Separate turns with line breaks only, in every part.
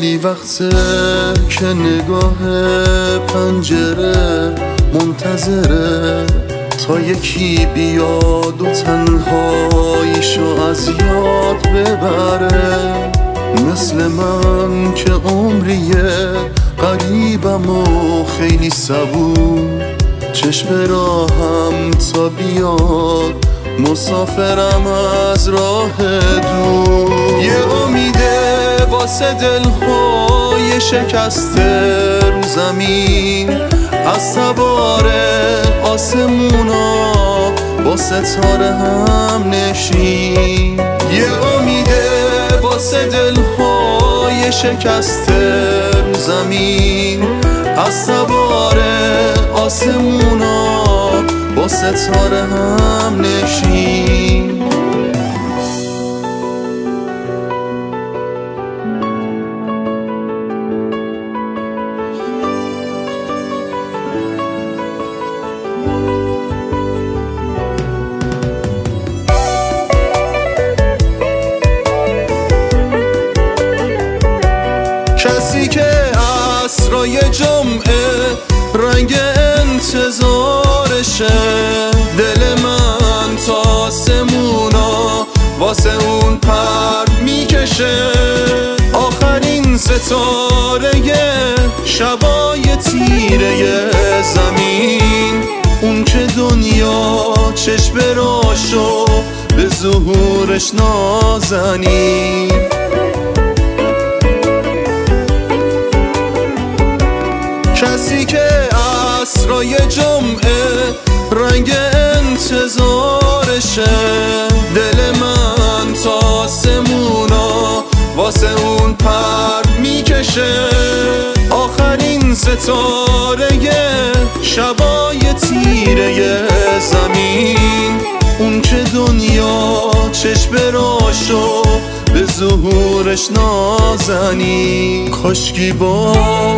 خیلی وقته که نگاه پنجره منتظره تا یکی بیاد و تنهاییشو از یاد ببره. مثل من که عمریه غریبم و خیلی صبور، چشم راهم تا بیاد مسافرم از راه دور. یه امیده واسه دلهای شکسته رو زمین، از سوار آسمونا با ستاره هم نشین. یه امیده واسه دلهای شکسته رو زمین، از سوار آسمونا با ستاره هم نشین. کسی که عصرای جمعه رنگ انتظارشه، دل من تا آسمونا واسه اون پر میکشه. آخرین ستاره شبای تیره زمین، اون که دنیا چشم راشو به ظهورش نازنین. کسی که عصرای جمعه رنگ انتظارشه، دل من تا آسمونا واسه اون پر میکشه. آخرین ستاره شبای تیره زمین، اون که دنیا چشم راشو به ظهورش نازنی. کاشکی با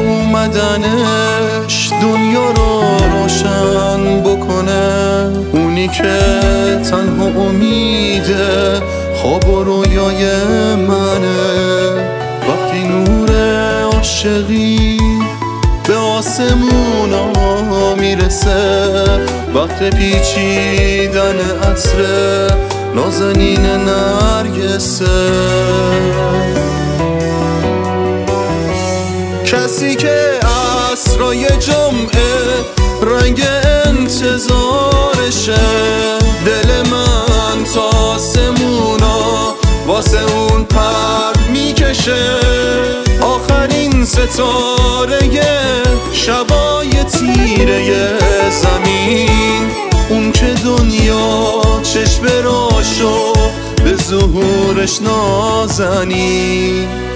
اومدنش دنیا رو روشن بکنه، اونی که تنها امیده خواب و رویای منه. وقتی نور عاشقی به آسمونا میرسه، وقت پیچیدن عطر نازنین نرگسه. کسی که عصرای جمعه رنگ انتظارشه، دل من تا آسمونا واسه اون پر میکشه. آخرین ستاره شبای تیره زمین، اون که دنیا چشم راشو به ظهورش نازنی.